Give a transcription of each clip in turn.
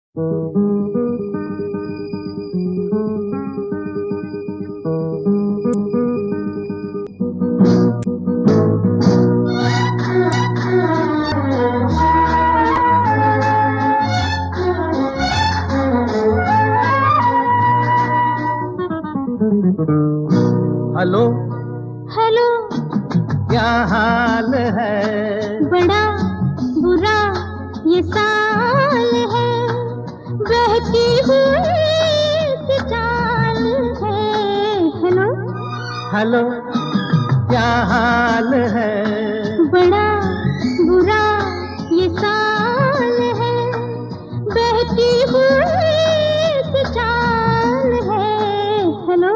Hello hello, क्या हाल है? बड़ा बुरा ये साल है, बहती हुई सी चाल है। हेलो हेलो, क्या हाल है? बड़ा बुरा ये साल है, बहती हुई सी चाल है। हेलो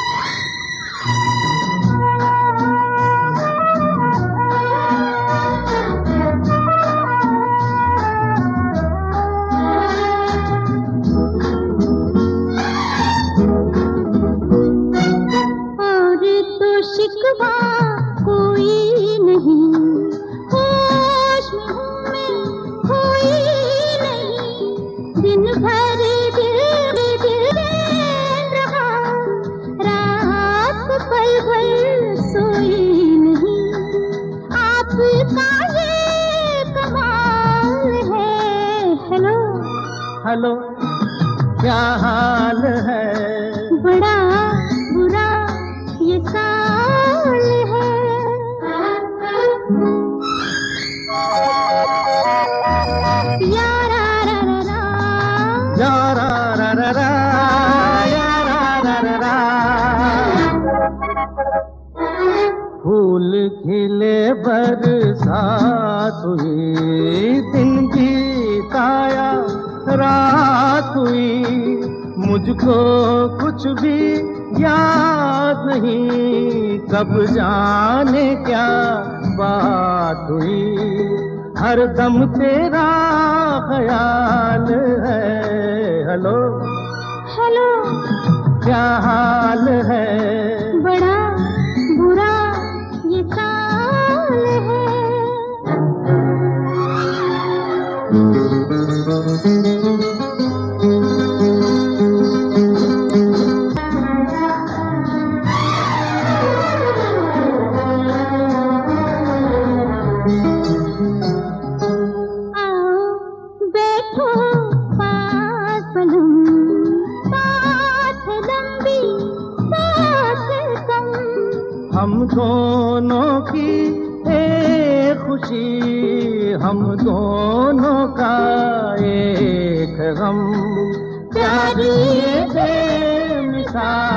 और तो शिकवा कोई नहीं, होश में हूँ मैं कोई नहीं, दिन भर दिल रहा, रात पल भर सोई नहीं, आपका ये कमाल है। हेलो हेलो, क्या हाल है? बड़ा बुरा ये साल है। यारा रा रा रा, या रा रा रा रा, या रा रा रा रा। फूल खिले बरसात हुई, दिन बीताया रात हुई, मुझको कुछ भी याद नहीं, कब जाने क्या बात हुई, हर दम तेरा ख्याल है। हेलो, हेलो क्या हाल है? बड़ा बुरा ये साल है। आओ बैठो पास पलम, साथ लंबी साथ कम, हम दोनों की एक खुशी, हम दोनों का एक गम, प्यारी बेमिसाल